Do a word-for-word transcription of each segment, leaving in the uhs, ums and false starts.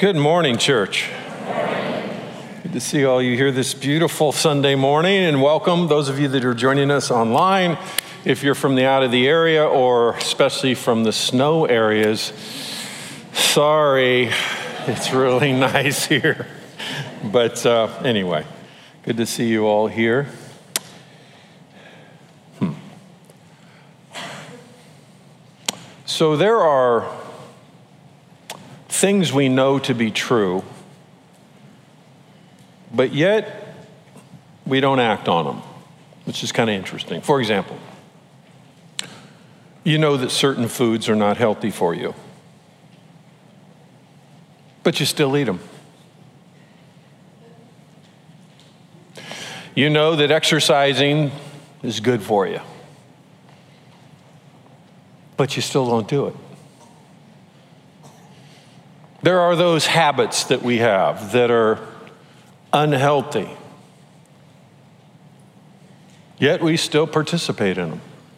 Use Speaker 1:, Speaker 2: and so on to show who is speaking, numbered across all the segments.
Speaker 1: Good morning, church. Good to see all you here this beautiful Sunday morning, and welcome those of you that are joining us online. If you're from the out of the area, or especially from the snow areas, sorry, it's really nice here. But uh, anyway, good to see you all here. Hmm. So there are things we know to be true, but yet we don't act on them, which is kind of interesting. For example, you know that certain foods are not healthy for you, but you still eat them. You know that exercising is good for you, but you still don't do it. There are those habits that we have that are unhealthy, yet we still participate in them.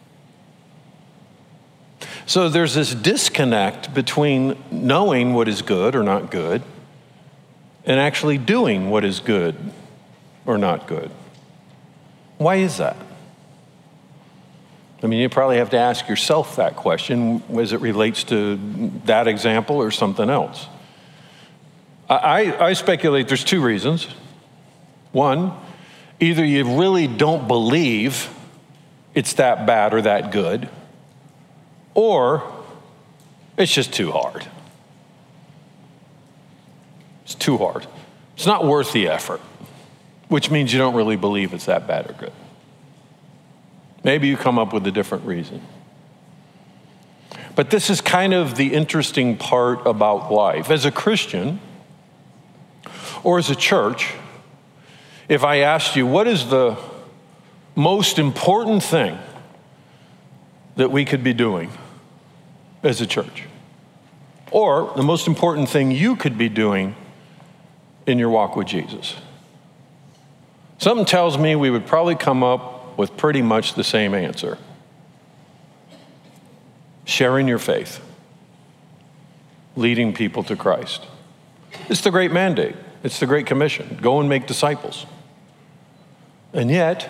Speaker 1: So there's this disconnect between knowing what is good or not good and actually doing what is good or not good. Why is that? I mean, you probably have to ask yourself that question as it relates to that example or something else. I, I speculate there's two reasons. One, either you really don't believe it's that bad or that good, or it's just too hard. It's too hard. It's not worth the effort, which means you don't really believe it's that bad or good. Maybe you come up with a different reason. But this is kind of the interesting part about life. As a Christian, or as a church, if I asked you, what is the most important thing that we could be doing as a church? Or the most important thing you could be doing in your walk with Jesus? Something tells me we would probably come up with pretty much the same answer. Sharing your faith. Leading people to Christ. It's the great mandate. It's the Great Commission. Go and make disciples. And yet,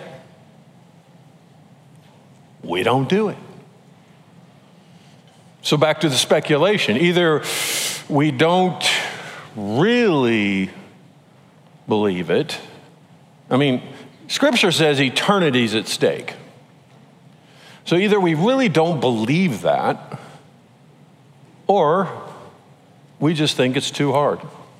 Speaker 1: we don't do it. So back to the speculation. Either we don't really believe it. I mean, Scripture says eternity's at stake. So either we really don't believe that, or we just think it's too hard.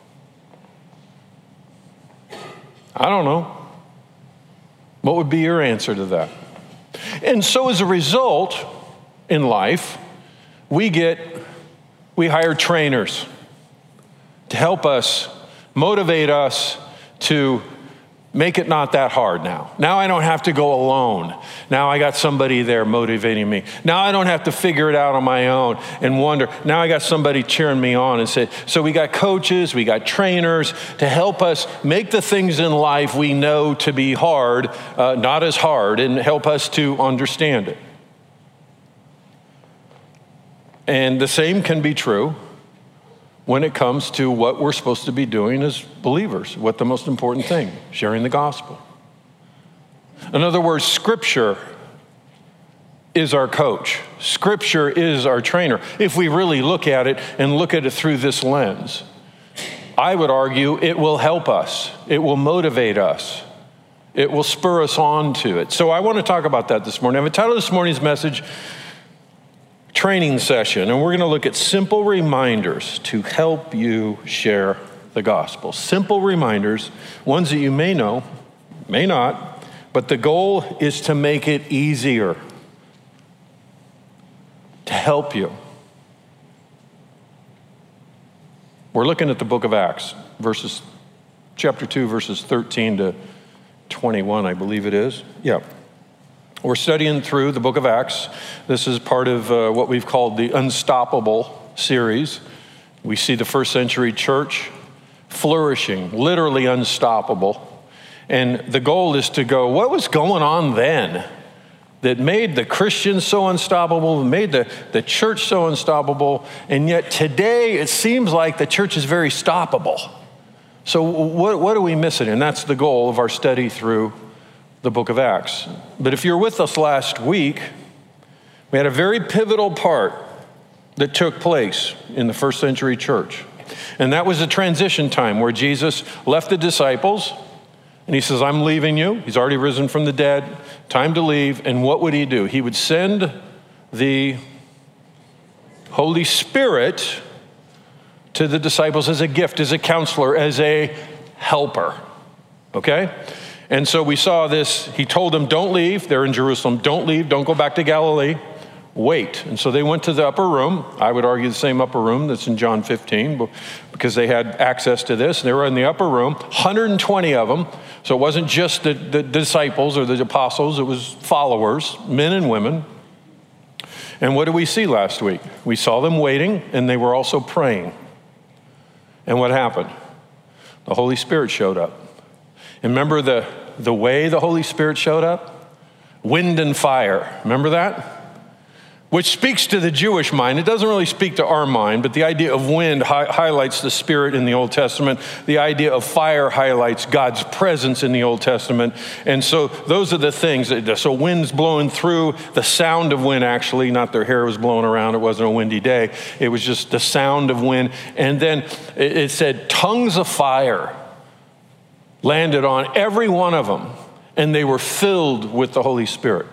Speaker 1: I don't know. What would be your answer to that? And so as a result, in life, we get, we hire trainers to help us, motivate us to make it not that hard now. Now I don't have to go alone. Now I got somebody there motivating me. Now I don't have to figure it out on my own and wonder. Now I got somebody cheering me on and say, so we got coaches, we got trainers to help us make the things in life we know to be hard, uh, not as hard, and help us to understand it. And the same can be true when it comes to what we're supposed to be doing as believers, what the most important thing, sharing the gospel. In other words, Scripture is our coach. Scripture is our trainer. If we really look at it and look at it through this lens, I would argue it will help us. It will motivate us. It will spur us on to it. So I want to talk about that this morning. I've entitled this morning's message, Training Session, and we're going to look at simple reminders to help you share the gospel. Simple reminders, ones that you may know, may not, but the goal is to make it easier, to help you. We're looking at the book of Acts, verses, chapter two, verses thirteen to twenty-one, I believe it is. Yeah. We're studying through the book of Acts. This is part of uh, what we've called the Unstoppable series. We see the first century church flourishing, literally unstoppable. And the goal is to go, what was going on then that made the Christians so unstoppable, made the, the church so unstoppable, and yet today it seems like the church is very stoppable. So what, what are we missing? And that's the goal of our study through the book of Acts. But if you're with us last week, we had a very pivotal part that took place in the first century church. And that was a transition time where Jesus left the disciples and he says, I'm leaving you. He's already risen from the dead. Time to leave. And what would he do? He would send the Holy Spirit to the disciples as a gift, as a counselor, as a helper. Okay? And so we saw this. He told them, don't leave. They're in Jerusalem. Don't leave. Don't go back to Galilee. Wait. And so they went to the upper room. I would argue the same upper room that's in John fifteen, because they had access to this. They were in the upper room, one hundred twenty of them. So it wasn't just the, the disciples or the apostles. It was followers, men and women. And what did we see last week? We saw them waiting, and they were also praying. And what happened? The Holy Spirit showed up. And remember the, the way the Holy Spirit showed up? Wind and fire. Remember that? Which speaks to the Jewish mind. It doesn't really speak to our mind, but the idea of wind hi- highlights the Spirit in the Old Testament. The idea of fire highlights God's presence in the Old Testament. And so those are the things. That, so wind's blowing through, the sound of wind actually, not their hair was blowing around. It wasn't a windy day. It was just the sound of wind. And then it, it said tongues of fire landed on every one of them, and they were filled with the Holy Spirit.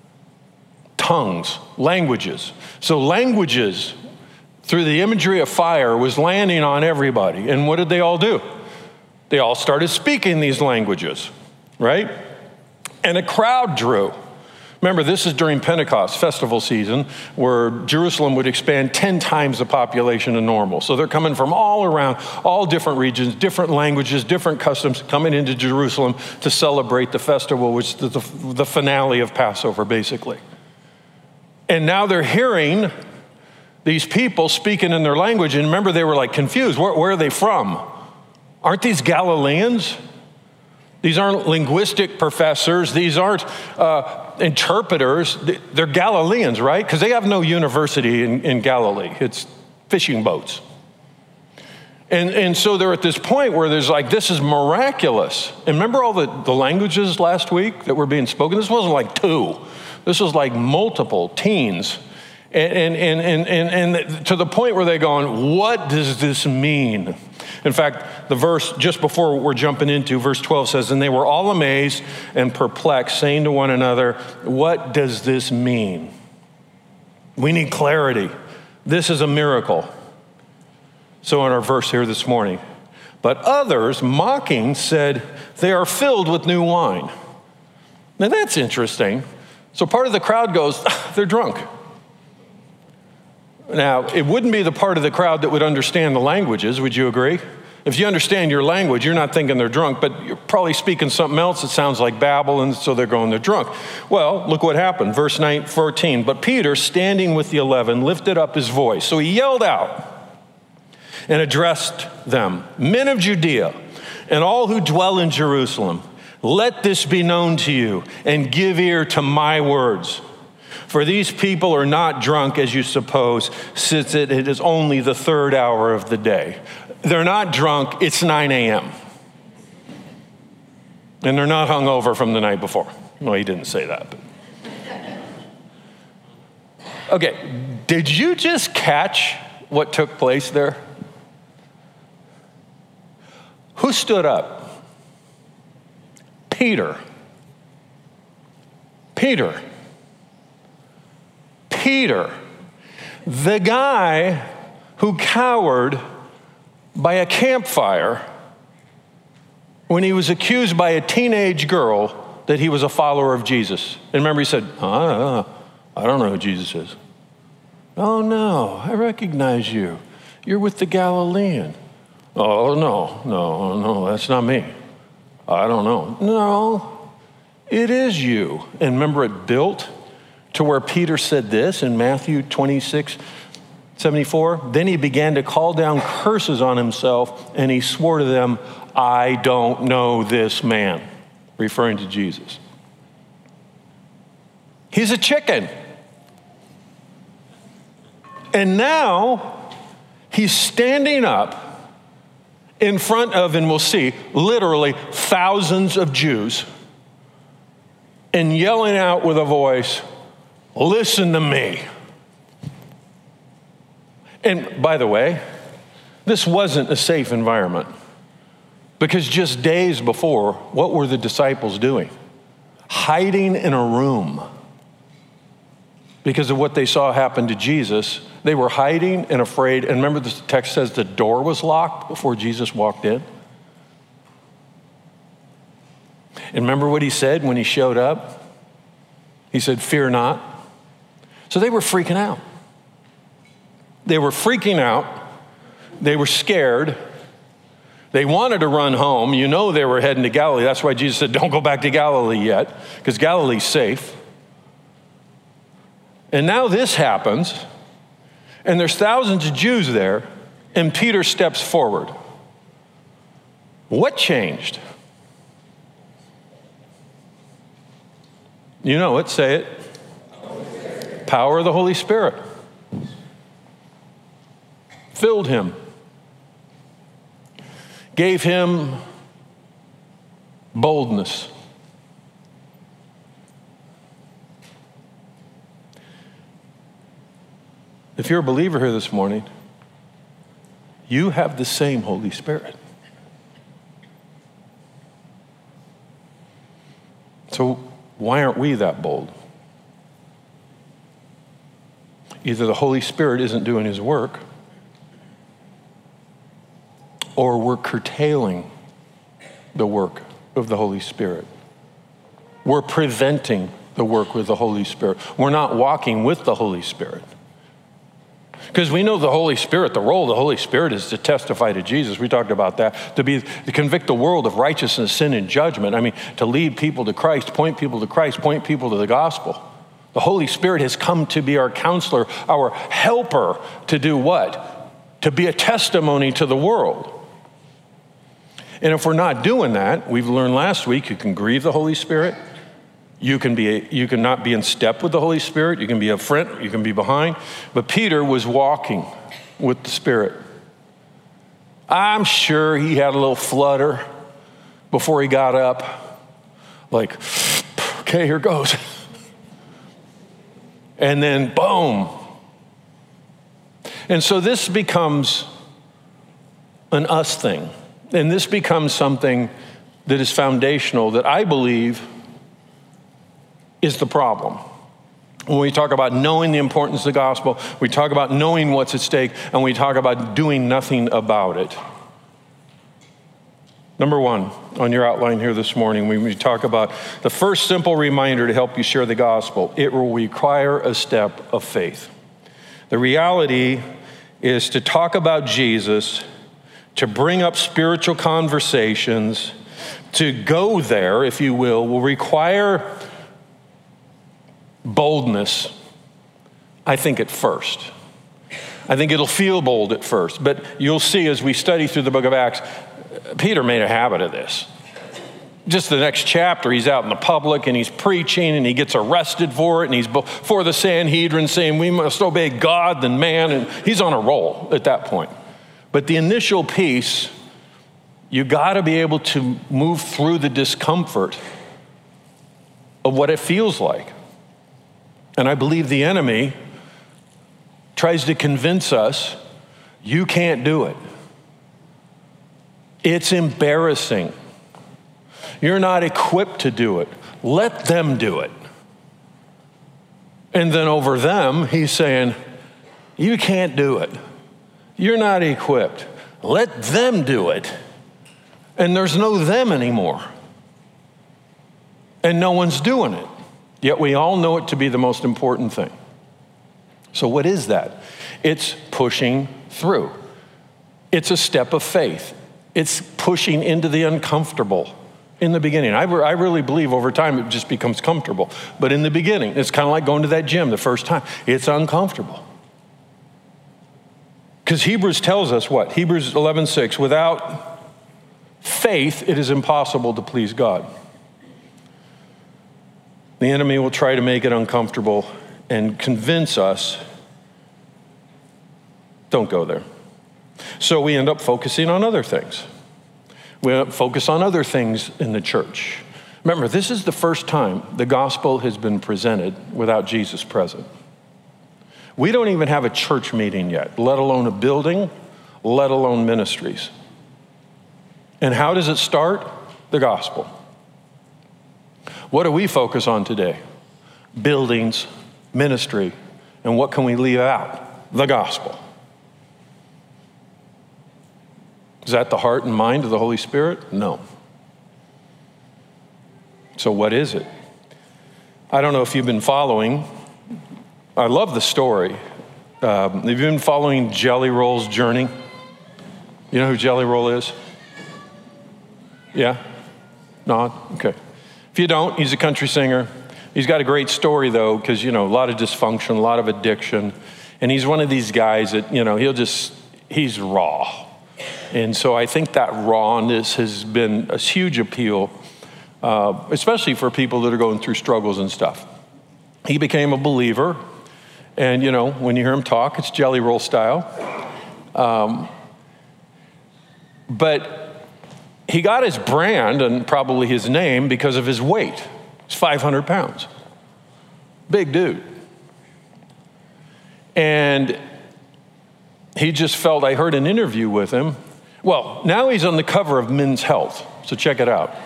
Speaker 1: Tongues, languages. So languages, through the imagery of fire, was landing on everybody. And what did they all do? They all started speaking these languages, right? And a crowd drew. Remember, this is during Pentecost festival season, where Jerusalem would expand ten times the population of normal. So they're coming from all around, all different regions, different languages, different customs, coming into Jerusalem to celebrate the festival, which is the, the finale of Passover, basically. And now they're hearing these people speaking in their language. And remember, they were like confused. Where, where are they from? Aren't these Galileans? These aren't linguistic professors. These aren't uh, interpreters. They're Galileans, right? Because they have no university in, in Galilee. It's fishing boats. And, and so they're at this point where there's like, this is miraculous. And remember all the, the languages last week that were being spoken? This wasn't like two. This was like multiple teens. And, and, and, and, and to the point where they're going, what does this mean? In fact, the verse just before we're jumping into, verse twelve says, and they were all amazed and perplexed, saying to one another, what does this mean? We need clarity. This is a miracle. So in our verse here this morning, but others, mocking, said, they are filled with new wine. Now that's interesting. So part of the crowd goes, they're drunk. Now, it wouldn't be the part of the crowd that would understand the languages, would you agree? If you understand your language, you're not thinking they're drunk, but you're probably speaking something else that sounds like babble, and so they're going, they're drunk. Well, look what happened. Verse nine, fourteen, but Peter, standing with the eleven, lifted up his voice. So he yelled out and addressed them, men of Judea and all who dwell in Jerusalem, let this be known to you, and give ear to my words. For these people are not drunk, as you suppose, since it is only the third hour of the day. They're not drunk, it's nine a.m. And they're not hungover from the night before. Well, he didn't say that. But. Okay, did you just catch what took place there? Who stood up? Peter. Peter. Peter. The guy who cowered by a campfire when he was accused by a teenage girl that he was a follower of Jesus. And remember, he said, oh, I don't know. I don't know who Jesus is. Oh, no, I recognize you. You're with the Galilean. Oh, no, no, no, that's not me. I don't know. No, it is you. And remember, it built to where Peter said this in Matthew twenty-six, seventy-four. Then he began to call down curses on himself, and he swore to them, I don't know this man, referring to Jesus. He's a chicken. And now he's standing up in front of, and we'll see, literally thousands of Jews and yelling out with a voice, listen to me. And by the way, this wasn't a safe environment, because just days before, what were the disciples doing? Hiding in a room. Because of what they saw happen to Jesus, they were hiding and afraid. And remember, the text says the door was locked before Jesus walked in. And remember what he said when he showed up? He said, fear not. So they were freaking out. They were freaking out. They were scared. They wanted to run home. You know they were heading to Galilee. That's why Jesus said, don't go back to Galilee yet, because Galilee's safe. And now this happens, and there's thousands of Jews there, and Peter steps forward. What changed? You know it, say it. Power of the Holy Spirit. Filled him. Gave him boldness. If you're a believer here this morning, you have the same Holy Spirit. So why aren't we that bold? Either the Holy Spirit isn't doing his work, or we're curtailing the work of the Holy Spirit. We're preventing the work with the Holy Spirit. We're not walking with the Holy Spirit. Because we know the Holy Spirit, the role of the Holy Spirit is to testify to Jesus. We talked about that. To be, to convict the world of righteousness, sin, and judgment. I mean, to lead people to Christ, point people to Christ, point people to the gospel. The Holy Spirit has come to be our counselor, our helper to do what? To be a testimony to the world. And if we're not doing that, we've learned last week, you can grieve the Holy Spirit. You can be, you can not be in step with the Holy Spirit. You can be up front, you can be behind. But Peter was walking with the Spirit. I'm sure he had a little flutter before he got up. Like, okay, here goes. And then boom. And so this becomes an us thing. And this becomes something that is foundational, that I believe is the problem. When we talk about knowing the importance of the gospel, we talk about knowing what's at stake, and we talk about doing nothing about it. Number one, on your outline here this morning, when we talk about the first simple reminder to help you share the gospel, it will require a step of faith. The reality is to talk about Jesus, to bring up spiritual conversations, to go there, if you will, will require boldness, I think, at first. I think it'll feel bold at first, but you'll see as we study through the book of Acts, Peter made a habit of this. Just the next chapter, he's out in the public and he's preaching and he gets arrested for it, and he's before the Sanhedrin saying we must obey God than man, and he's on a roll at that point. But the initial piece, you got to be able to move through the discomfort of what it feels like. And I believe the enemy tries to convince us, you can't do it. It's embarrassing. You're not equipped to do it. Let them do it. And then over them, he's saying, you can't do it. You're not equipped. Let them do it. And there's no them anymore. And no one's doing it. Yet we all know it to be the most important thing. So what is that? It's pushing through. It's a step of faith. It's pushing into the uncomfortable in the beginning. I, I really believe over time it just becomes comfortable. But in the beginning, it's kind of like going to that gym the first time. It's uncomfortable. Because Hebrews tells us what? Hebrews eleven six, without faith, it is impossible to please God. The enemy will try to make it uncomfortable and convince us, don't go there. So we end up focusing on other things. We end up focus on other things in the church. Remember, this is the first time the gospel has been presented without Jesus present. We don't even have a church meeting yet, let alone a building, let alone ministries. And how does it start? The gospel. What do we focus on today? Buildings, ministry, and what can we leave out? The gospel. Is that the heart and mind of the Holy Spirit? No. So what is it? I don't know if you've been following. I love the story. Um, have you been following Jelly Roll's journey? You know who Jelly Roll is? Yeah? Nod? Okay. If you don't, he's a country singer. He's got a great story, though, because, you know, a lot of dysfunction, a lot of addiction. And he's one of these guys that, you know, he'll just, he's raw. And so I think that rawness has been a huge appeal, uh, especially for people that are going through struggles and stuff. He became a believer. And, you know, when you hear him talk, it's Jelly Roll style. Um, but he got his brand and probably his name because of his weight. He's five hundred pounds. Big dude. And he just felt, I heard an interview with him. Well, now he's on the cover of Men's Health, so check it out.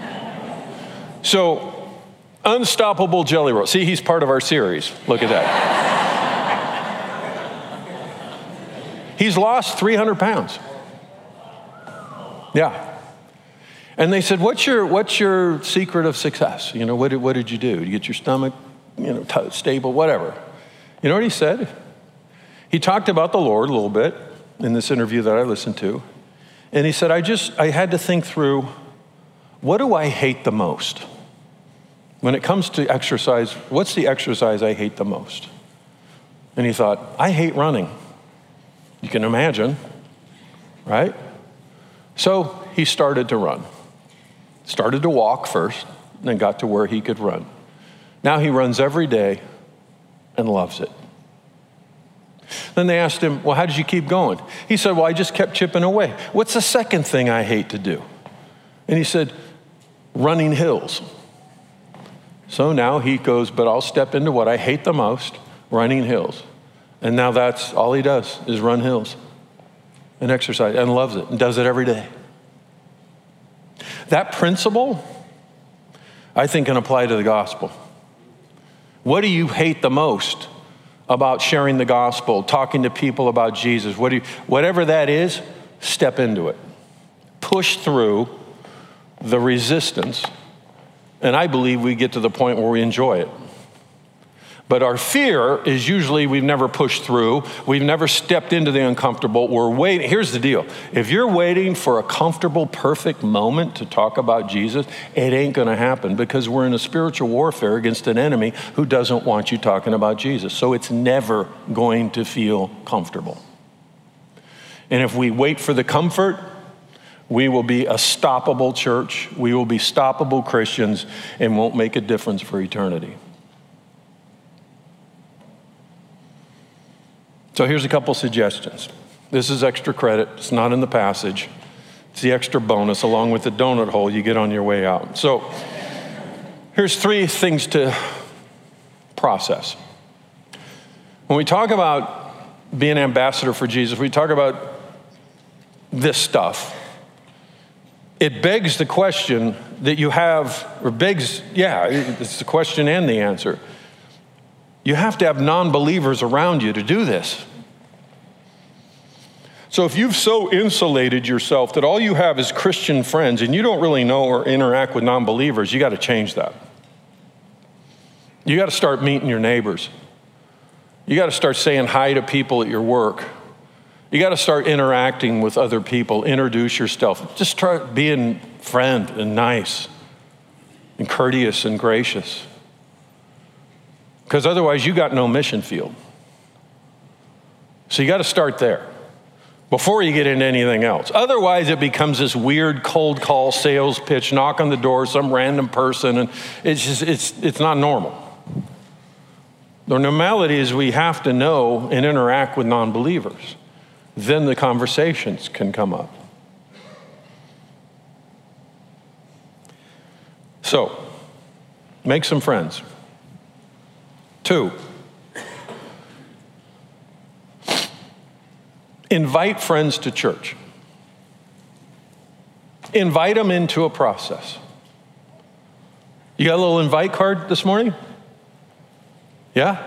Speaker 1: So, Unstoppable Jelly Roll. See, he's part of our series. Look at that. He's lost three hundred pounds. Yeah. And they said, what's your what's your secret of success? You know, what did, what did you do? Did you get your stomach, you know, t- stable, whatever? You know what he said? He talked about the Lord a little bit in this interview that I listened to. And he said, I just, I had to think through, what do I hate the most? When it comes to exercise, what's the exercise I hate the most? And he thought, I hate running. You can imagine, right? So he started to run. Started to walk first, then got to where he could run. Now he runs every day and loves it. Then they asked him, well, how did you keep going? He said, well, I just kept chipping away. What's the second thing I hate to do? And he said, running hills. So now he goes, but I'll step into what I hate the most, running hills. And now that's all he does is run hills and exercise and loves it and does it every day. That principle, I think, can apply to the gospel. What do you hate the most about sharing the gospel, talking to people about Jesus? What do you, whatever that is, step into it. Push through the resistance, and I believe we get to the point where we enjoy it. But our fear is usually we've never pushed through. We've never stepped into the uncomfortable. We're waiting. Here's the deal. If you're waiting for a comfortable, perfect moment to talk about Jesus, it ain't going to happen because we're in a spiritual warfare against an enemy who doesn't want you talking about Jesus. So it's never going to feel comfortable. And if we wait for the comfort, we will be a stoppable church. We will be stoppable Christians and won't make a difference for eternity. So here's a couple suggestions. This is extra credit. It's not in the passage. It's the extra bonus along with the donut hole you get on your way out. So here's three things to process. When we talk about being an ambassador for Jesus, we talk about this stuff. It begs the question that you have, or begs, yeah, it's the question and the answer. You have to have non-believers around you to do this. So if you've so insulated yourself that all you have is Christian friends and you don't really know or interact with non-believers, you got to change that. You got to start meeting your neighbors. You got to start saying hi to people at your work. You got to start interacting with other people. Introduce yourself. Just try being friend and nice and courteous and gracious. Because otherwise you got no mission field. So you got to start there. before you get into anything else. Otherwise, it becomes this weird cold call sales pitch, knock on the door, some random person, and it's just, it's, it's not normal. The normality is we have to know and interact with non-believers. Then the conversations can come up. So, make some friends. Two, invite friends to church. Invite them into a process. You got a little invite card this morning? Yeah?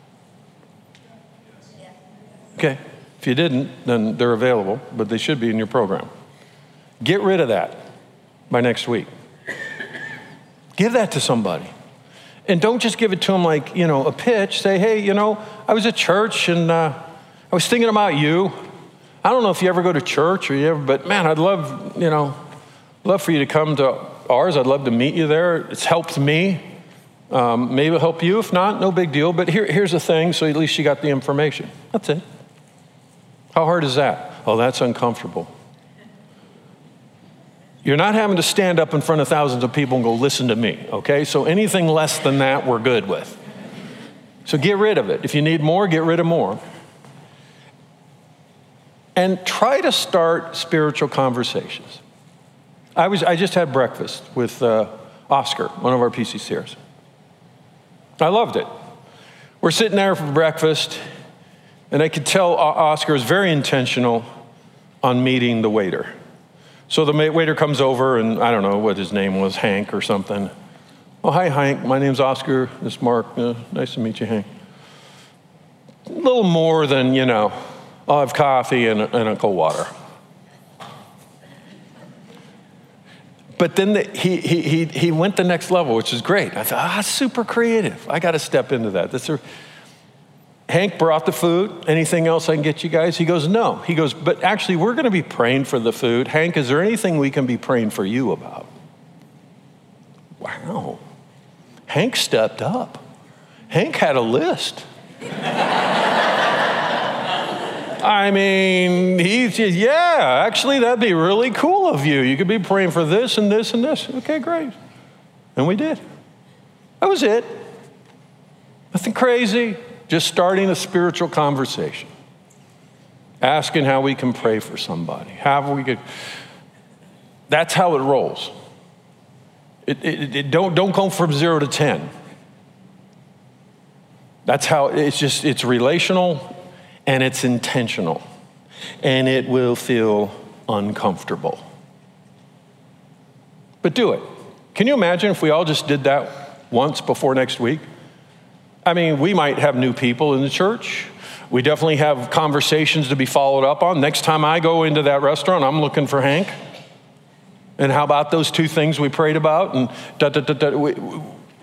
Speaker 1: Okay. If you didn't, then they're available, but they should be in your program. Get rid of that by next week. Give that to somebody. And don't just give it to them like, you know, a pitch. Say, hey, you know, I was at church and uh, I was thinking about you. I don't know if you ever go to church or you ever, but man, I'd love, you know, love for you to come to ours. I'd love to meet you there. It's helped me. Um, maybe it'll help you. If not, no big deal. But here, here's the thing, so at least you got the information. That's it. How hard is that? Oh, that's uncomfortable. You're not having to stand up in front of thousands of people and go, listen to me, okay? So anything less than that, we're good with. So get rid of it. If you need more, get rid of more. And try to start spiritual conversations. I was I just had breakfast with uh, Oscar, one of our P C Cers. I loved it. We're sitting there for breakfast, and I could tell Oscar is very intentional on meeting the waiter. So the waiter comes over, and I don't know what his name was, Hank or something. Oh, hi, Hank. My name's Oscar. This is Mark. Uh, nice to meet you, Hank. A little more than, you know, I'll have coffee and, and a cold water. But then the, he, he, he, he went the next level, which is great. I thought, ah, super creative. I got to step into that. That's a, Hank brought the food. Anything else I can get you guys? He goes, no. He goes, but actually, we're going to be praying for the food. Hank, is there anything we can be praying for you about? Wow. Hank stepped up. Hank had a list. I mean, he's just, yeah, actually, that'd be really cool of you. You could be praying for this and this and this. Okay, great. And we did. That was it. Nothing crazy. Just starting a spiritual conversation. Asking how we can pray for somebody. How we could. That's how it rolls. It, it, it don't, don't go from zero to ten. That's how, it's just, it's relational and it's intentional. And it will feel uncomfortable. But do it. Can you imagine if we all just did that once before next week? I mean, we might have new people in the church. We definitely have conversations to be followed up on. Next time I go into that restaurant, I'm looking for Hank. And how about those two things we prayed about? And da, da, da, da. We, we.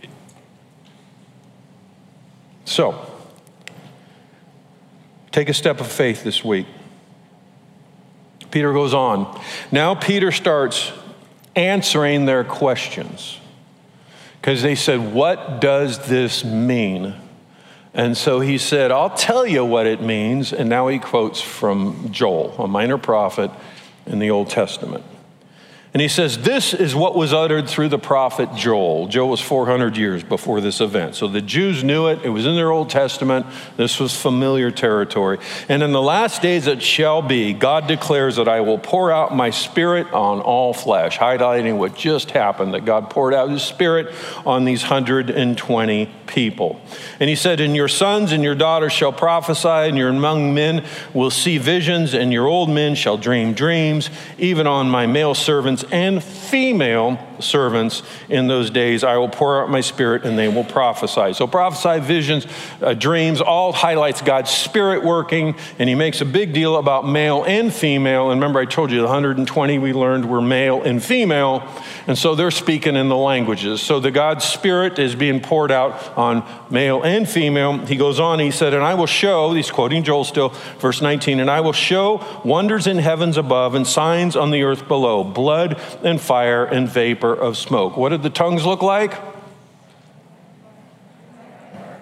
Speaker 1: So, take a step of faith this week. Peter goes on. Now Peter starts answering their questions. Because they said, what does this mean? And so he said, I'll tell you what it means. And now he quotes from Joel, a minor prophet in the Old Testament. And he says, this is what was uttered through the prophet Joel. Joel was four hundred years before this event. So the Jews knew it. It was in their Old Testament. This was familiar territory. And in the last days it shall be, God declares that I will pour out my spirit on all flesh, highlighting what just happened, that God poured out his spirit on these one hundred twenty people. And he said, and your sons and your daughters shall prophesy, and your young men will see visions, and your old men shall dream dreams, even on my male servants and female servants in those days. I will pour out my spirit and they will prophesy. So prophesy, visions, uh, dreams, all highlights God's spirit working. And he makes a big deal about male and female. And remember, I told you the one hundred twenty we learned were male and female. And so they're speaking in the languages. So the God's spirit is being poured out on male and female. He goes on, he said, and I will show, he's quoting Joel still, verse nineteen, and I will show wonders in heavens above and signs on the earth below, blood and fire and vapor of smoke. What did the tongues look like?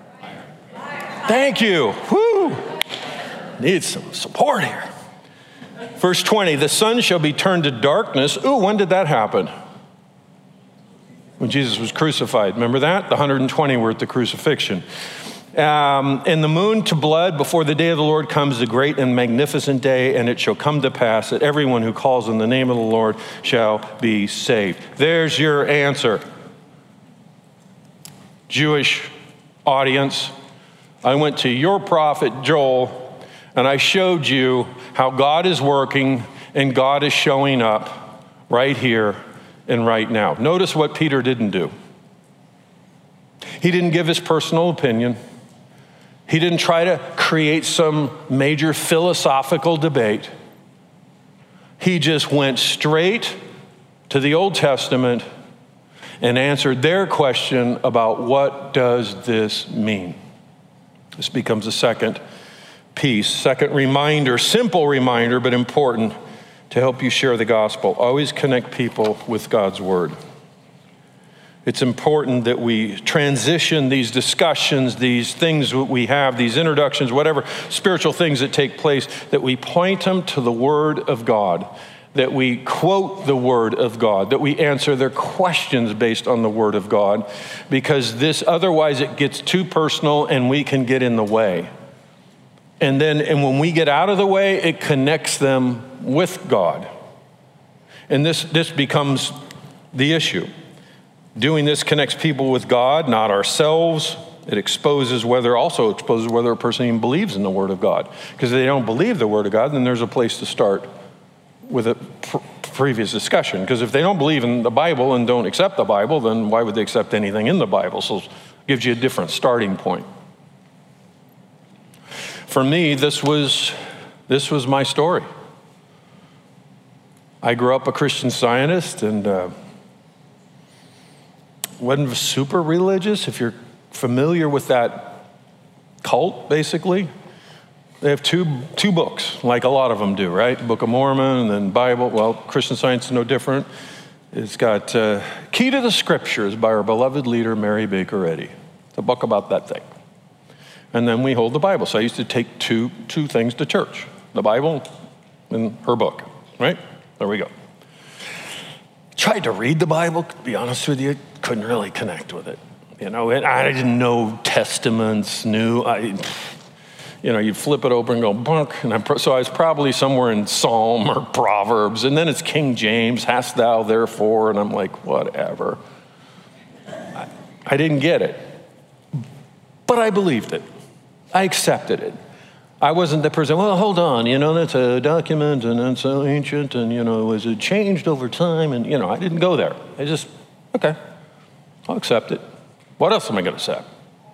Speaker 1: Thank you. Woo! Need some support here. Verse twenty, the sun shall be turned to darkness. Ooh, when did that happen? When Jesus was crucified. Remember that? The one hundred twenty were at the crucifixion. Um, and the moon to blood before the day of the Lord comes, the great and magnificent day, and it shall come to pass that everyone who calls on the name of the Lord shall be saved. There's your answer. Jewish audience, I went to your prophet Joel, and I showed you how God is working and God is showing up right here and right now. Notice what Peter didn't do. He didn't give his personal opinion. He didn't try to create some major philosophical debate. He just went straight to the Old Testament and answered their question about what does this mean. This becomes a second piece, second reminder, simple reminder, but important to help you share the gospel. Always connect people with God's word. It's important that we transition these discussions, these things that we have, these introductions, whatever spiritual things that take place, that we point them to the Word of God, that we quote the Word of God, that we answer their questions based on the Word of God, because this, otherwise it gets too personal and we can get in the way. And then, and when we get out of the way, it connects them with God. And this, this becomes the issue. Doing this connects people with God, not ourselves. It exposes whether, also exposes whether a person even believes in the Word of God. Because if they don't believe the Word of God, then there's a place to start with a pr- previous discussion. Because if they don't believe in the Bible and don't accept the Bible, then why would they accept anything in the Bible? So it gives you a different starting point. For me, this was, this was my story. I grew up a Christian Zionist and uh, wasn't super religious. If you're familiar with that cult, basically, they have two two books, like a lot of them do, right? The Book of Mormon and then Bible. Well, Christian Science is no different. It's got uh, Key to the Scriptures by our beloved leader, Mary Baker Eddy. It's a book about that thing. And then we hold the Bible. So I used to take two two things to church, the Bible and her book, right? There we go. Tried to read the Bible, to be honest with you, couldn't really connect with it. You know, and I didn't know testaments, knew, I, you know, you'd flip it open and go, bunk. And I, so I was probably somewhere in Psalm or Proverbs, and then it's King James, hast thou therefore, and I'm like, whatever. I, I didn't get it, but I believed it. I accepted it. I wasn't the person, well, hold on, you know, that's a document and it's so ancient and, you know, was it changed over time? And, you know, I didn't go there. I just, okay, I'll accept it. What else am I going to accept?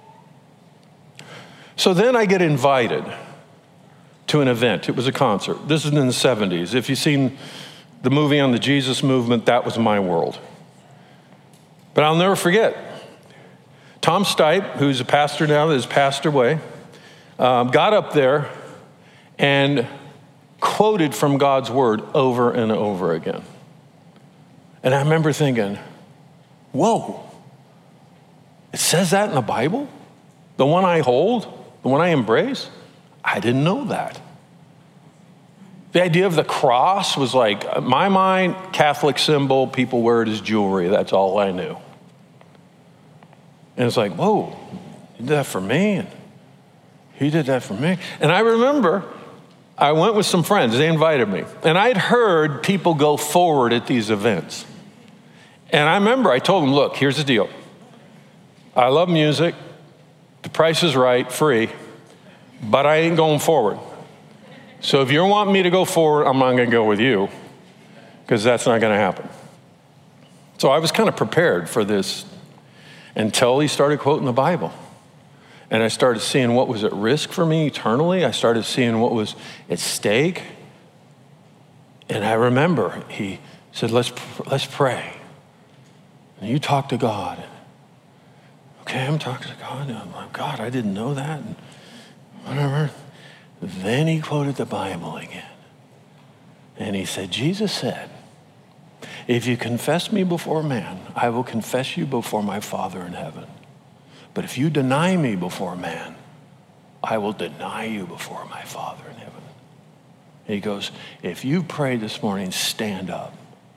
Speaker 1: So then I get invited to an event. It was a concert. This is in the seventies. If you've seen the movie on the Jesus movement, that was my world. But I'll never forget. Tom Stipe, who's a pastor now that has passed away, Um, got up there and quoted from God's word over and over again. And I remember thinking, whoa, it says that in the Bible? The one I hold, the one I embrace? I didn't know that. The idea of the cross was like, in my mind, Catholic symbol, people wear it as jewelry. That's all I knew. And it's like, whoa, you did that for me? And he did that for me. And I remember I went with some friends. They invited me. And I'd heard people go forward at these events. And I remember I told them, look, here's the deal. I love music. The price is right, free. But I ain't going forward. So if you want me to go forward, I'm not going to go with you. Because that's not going to happen. So I was kind of prepared for this until he started quoting the Bible. And I started seeing what was at risk for me eternally. I started seeing what was at stake. And I remember he said, let's, let's pray. And you talk to God. Okay, I'm talking to God. And I'm like, God, I didn't know that. And whatever. Then he quoted the Bible again. And he said, Jesus said, if you confess me before man, I will confess you before my Father in heaven. But if you deny me before man, I will deny you before my Father in heaven. He goes, if you prayed this morning, stand up.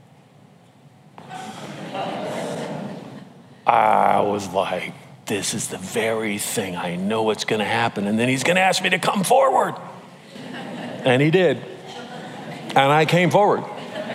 Speaker 1: I was like, this is the very thing I know it's going to happen. And then he's going to ask me to come forward. And he did. And I came forward.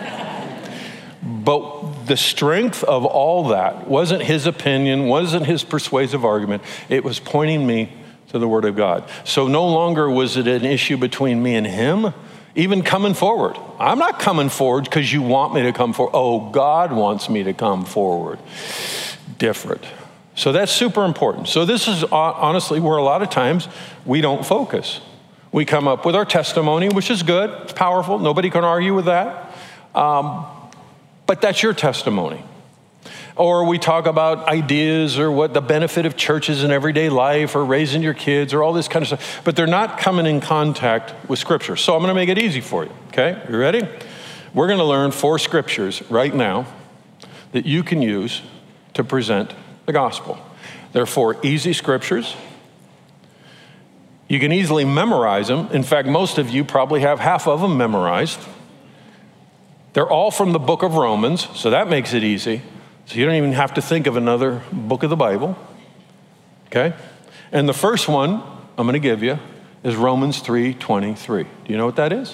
Speaker 1: But the strength of all that wasn't his opinion, wasn't his persuasive argument. It was pointing me to the Word of God. So no longer was it an issue between me and him, even coming forward. I'm not coming forward because you want me to come forward. Oh, God wants me to come forward. Different. So that's super important. So this is honestly where a lot of times we don't focus. We come up with our testimony, which is good. It's powerful. Nobody can argue with that. Um, but that's your testimony. Or we talk about ideas or what the benefit of churches in everyday life or raising your kids or all this kind of stuff. But they're not coming in contact with Scripture. So I'm going to make it easy for you. Okay? You ready? We're going to learn four scriptures right now that you can use to present the gospel. They're four easy scriptures. You can easily memorize them. In fact, most of you probably have half of them memorized. They're all from the book of Romans, so that makes it easy. So you don't even have to think of another book of the Bible. Okay? And the first one I'm going to give you is Romans three twenty-three. Do you know what that is?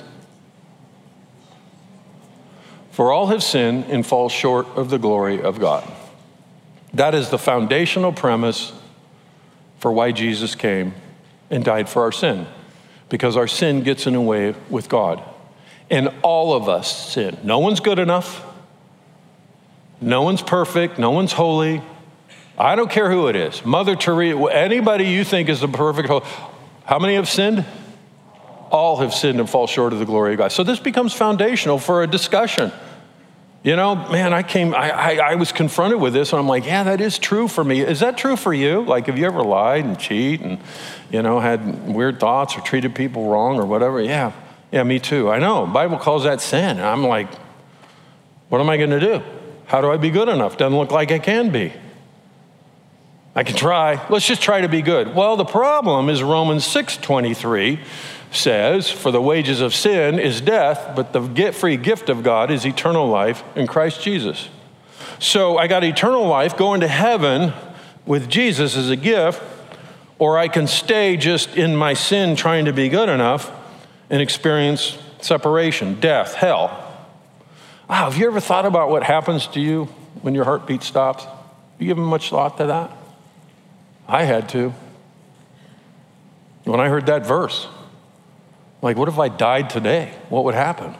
Speaker 1: For all have sinned and fall short of the glory of God. That is the foundational premise for why Jesus came and died for our sin, because our sin gets in the way with God. And all of us sin. No one's good enough. No one's perfect. No one's holy. I don't care who it is. Mother Teresa, anybody you think is the perfect holy. How many have sinned? All have sinned and fall short of the glory of God. So this becomes foundational for a discussion. You know, man, I came, I, I, I was confronted with this, and I'm like, yeah, that is true for me. Is that true for you? Like, have you ever lied and cheat and, you know, had weird thoughts or treated people wrong or whatever? Yeah, yeah, me too. I know. The Bible calls that sin. And I'm like, what am I going to do? How do I be good enough? Doesn't look like I can be. I can try. Let's just try to be good. Well, the problem is Romans six twenty-three says, for the wages of sin is death, but the free gift of God is eternal life in Christ Jesus. So I got eternal life, going to heaven with Jesus as a gift, or I can stay just in my sin trying to be good enough and experience separation, death, hell. Wow, have you ever thought about what happens to you when your heartbeat stops? You given much thought to that? I had to. When I heard that verse, like, what if I died today? What would happen?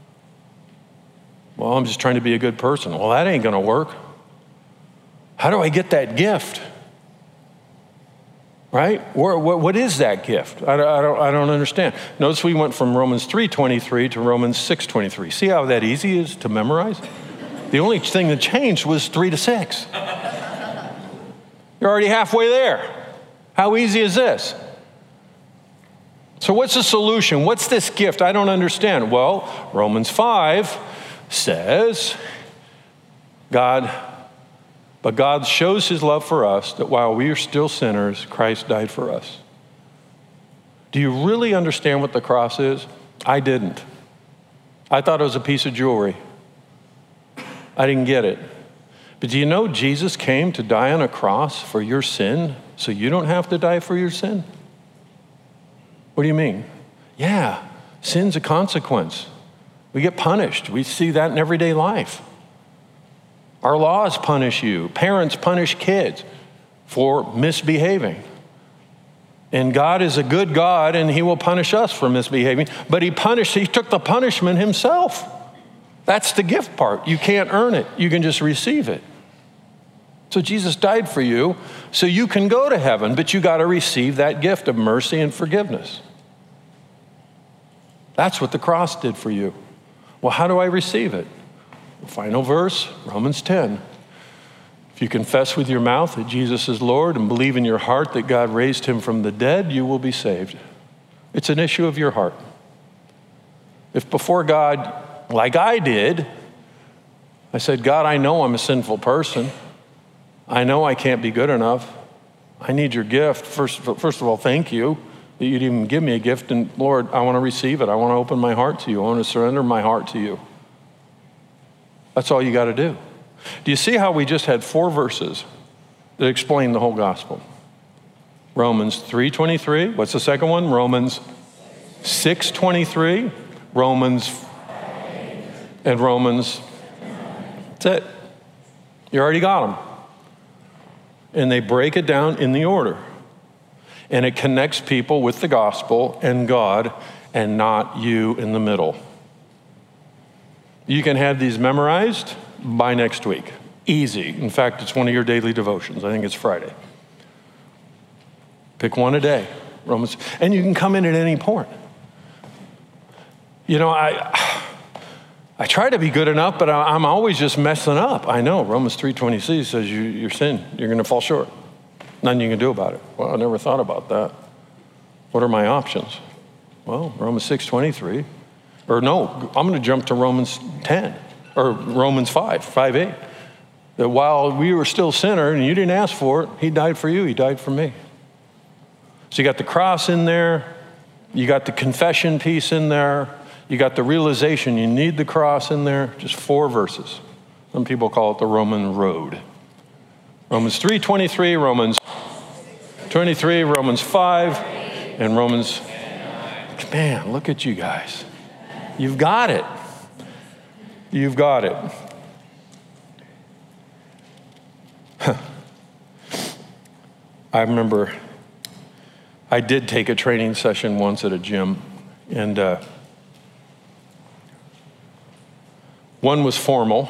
Speaker 1: Well, I'm just trying to be a good person. Well, that ain't going to work. How do I get that gift? Right? Where, what, what is that gift? I, I, don't, I don't understand. Notice we went from Romans three twenty-three to Romans six twenty-three. See how that easy is to memorize? The only thing that changed was three to six. You're already halfway there. How easy is this? So what's the solution? What's this gift? I don't understand. Well, Romans five says, God, but God shows his love for us that while we are still sinners, Christ died for us. Do you really understand what the cross is? I didn't. I thought it was a piece of jewelry. I didn't get it. But do you know Jesus came to die on a cross for your sin so you don't have to die for your sin? What do you mean? Yeah, sin's a consequence. We get punished. We see that in everyday life. Our laws punish you. Parents punish kids for misbehaving. And God is a good God, and he will punish us for misbehaving. But he punished, he took the punishment himself. That's the gift part. You can't earn it. You can just receive it. So Jesus died for you so you can go to heaven, but you got to receive that gift of mercy and forgiveness. That's what the cross did for you. Well, how do I receive it? Final verse, Romans ten. If you confess with your mouth that Jesus is Lord and believe in your heart that God raised him from the dead, you will be saved. It's an issue of your heart. If before God, like I did, I said, God, I know I'm a sinful person. I know I can't be good enough. I need your gift. First, first of all, thank you. that you'd even give me a gift. And Lord, I want to receive it. I want to open my heart to you. I want to surrender my heart to you. That's all you got to do. Do you see how we just had four verses that explain the whole gospel? Romans three twenty-three. What's the second one? Romans six twenty-three. Romans and Romans. That's it. You already got them. And they break it down in the order. And it connects people with the gospel and God, and not you in the middle. You can have these memorized by next week. Easy. In fact, it's one of your daily devotions. I think it's Friday. Pick one a day. Romans, and you can come in at any point. You know, I I try to be good enough, but I, I'm always just messing up. I know. Romans three twenty-six says you, you're sin. You're going to fall short. Nothing you can do about it. Well, I never thought about that. What are my options? Well, Romans six twenty-three. Or no, I'm going to jump to Romans ten. Or Romans five, five eight. That while we were still sinner and you didn't ask for it, he died for you. He died for me. So you got the cross in there. You got the confession piece in there. You got the realization you need the cross in there. Just four verses. Some people call it the Roman road. Romans three twenty-three, Romans twenty-three, Romans five, and Romans. Man, look at you guys. You've got it. You've got it. Huh. I remember I did take a training session once at a gym, and uh, one was formal,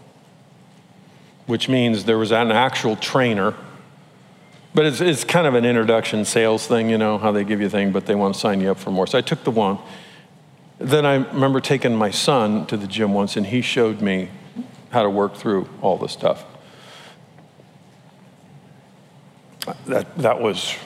Speaker 1: which means there was an actual trainer, but it's, it's kind of an introduction sales thing, you know, how they give you a thing, but they want to sign you up for more. So I took the one. Then I remember taking my son to the gym once, and he showed me how to work through all this stuff. That, that was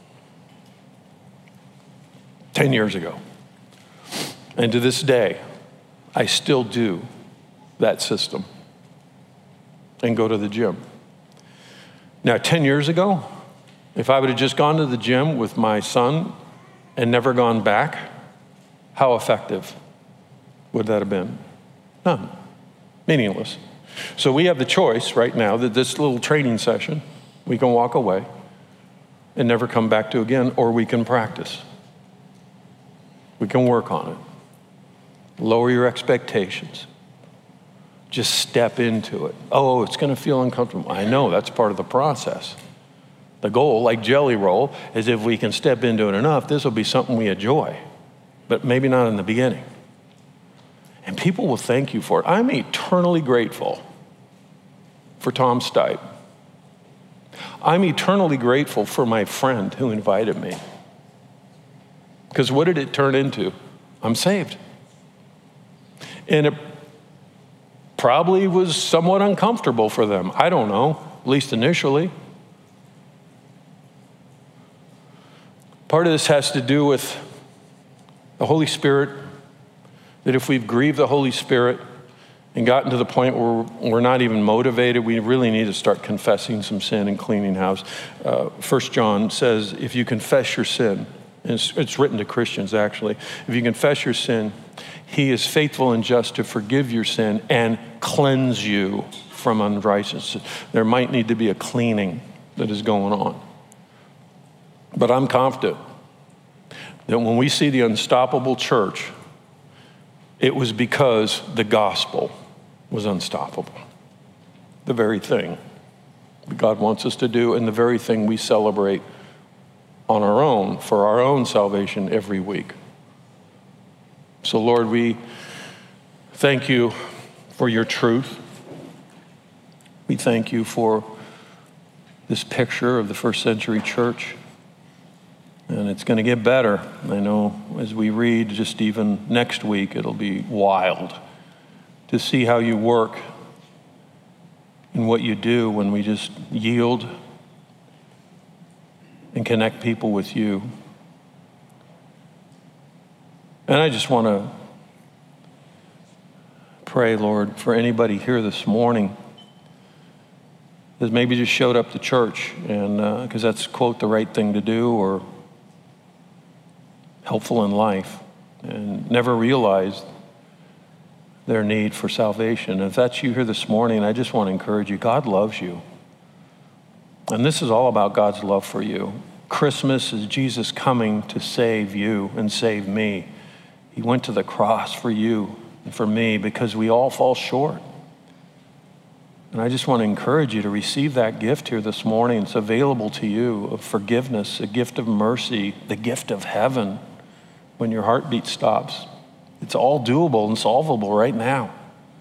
Speaker 1: ten years ago. And to this day, I still do that system and go to the gym. Now, ten years ago, if I would have just gone to the gym with my son and never gone back, how effective would that have been? None. Meaningless. So we have the choice right now that this little training session, we can walk away and never come back to again, or we can practice. We can work on it. Lower your expectations. Just step into it. Oh, it's going to feel uncomfortable. I know, that's part of the process. The goal, like Jelly Roll, is if we can step into it enough, this will be something we enjoy, but maybe not in the beginning. And people will thank you for it. I'm eternally grateful for Tom Stipe. I'm eternally grateful for my friend who invited me. Because what did it turn into? I'm saved. And it probably was somewhat uncomfortable for them. I don't know, at least initially. Part of this has to do with the Holy Spirit, that if we've grieved the Holy Spirit and gotten to the point where we're not even motivated, we really need to start confessing some sin and cleaning house. Uh, First John says, if you confess your sin, and it's, it's written to Christians actually, if you confess your sin, he is faithful and just to forgive your sin and cleanse you from unrighteousness. There might need to be a cleaning that is going on. But I'm confident that when we see the unstoppable church, it was because the gospel was unstoppable. The very thing that God wants us to do, and the very thing we celebrate on our own, for our own salvation every week. So Lord, we thank you for your truth. We thank you for this picture of the first century church. And it's going to get better. I know as we read just even next week, it'll be wild to see how you work and what you do when we just yield and connect people with you. And I just want to pray, Lord, for anybody here this morning that maybe just showed up to church and because uh, that's, quote, the right thing to do, or helpful in life and never realized their need for salvation. And if that's you here this morning, I just want to encourage you. God loves you. And this is all about God's love for you. Christmas is Jesus coming to save you and save me. He went to the cross for you and for me because we all fall short. And I just want to encourage you to receive that gift here this morning. It's available to you of forgiveness, a gift of mercy, the gift of heaven when your heartbeat stops. It's all doable and solvable right now.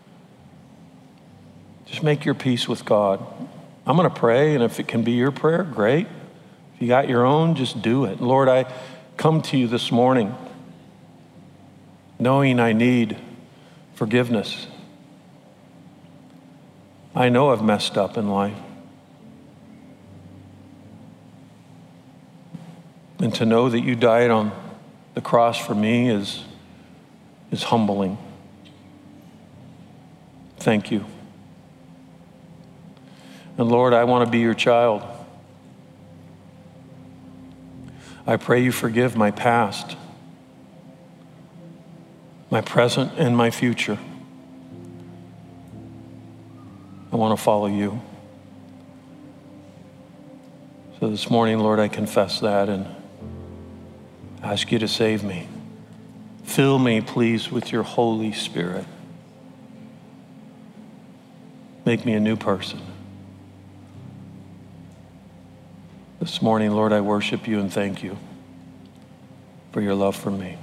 Speaker 1: Just make your peace with God. I'm going to pray, and if it can be your prayer, great. If you got your own, just do it. Lord, I come to you this morning knowing I need forgiveness. I know I've messed up in life. And to know that you died on the cross for me is, is humbling. Thank you. And Lord, I want to be your child. I pray you forgive my past, my present, and my future. I want to follow you. So this morning, Lord, I confess that and ask you to save me. Fill me, please, with your Holy Spirit. Make me a new person. This morning, Lord, I worship you and thank you for your love for me.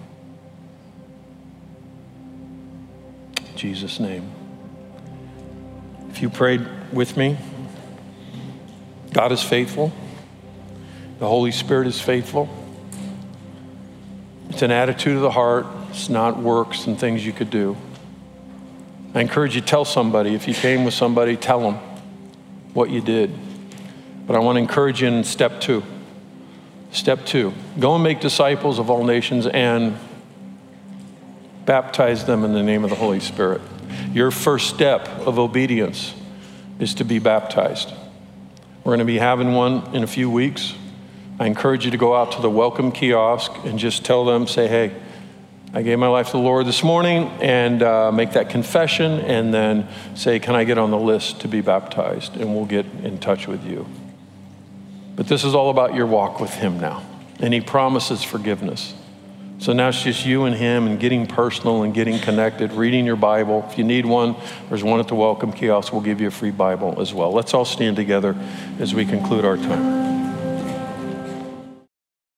Speaker 1: In Jesus' name. If you prayed with me, God is faithful. The Holy Spirit is faithful. It's an attitude of the heart. It's not works and things you could do. I encourage you to tell somebody. If you came with somebody, tell them what you did. But I want to encourage you in step two. Step two, go and make disciples of all nations and baptize them in the name of the Holy Spirit. Your first step of obedience is to be baptized. We're going to be having one in a few weeks. I encourage you to go out to the welcome kiosk and just tell them, say, hey, I gave my life to the Lord this morning, and uh, make that confession, and then say, can I get on the list to be baptized? And we'll get in touch with you. But this is all about your walk with him now. And he promises forgiveness. So now it's just you and him and getting personal and getting connected, reading your Bible. If you need one, there's one at the welcome kiosk. We'll give you a free Bible as well. Let's all stand together as we conclude our time.